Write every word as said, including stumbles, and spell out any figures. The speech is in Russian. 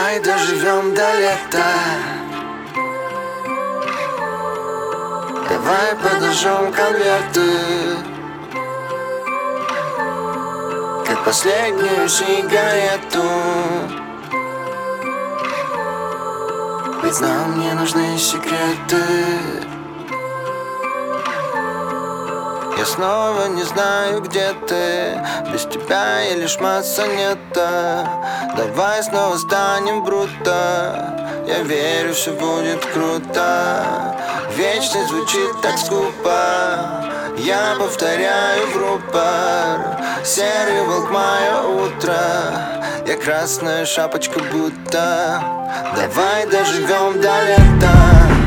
Давай доживем до лета. Давай подожжем конверты, как последнюю сигарету. Ведь нам не нужны секреты. Я снова не знаю, где ты. Без тебя я лишь масса нета. Давай снова станем бруто. Я верю, все будет круто. Вечность звучит так скупо. Я повторяю в рупор. Серый волк, мое утро. Я красная шапочка будто. Давай доживем до лета.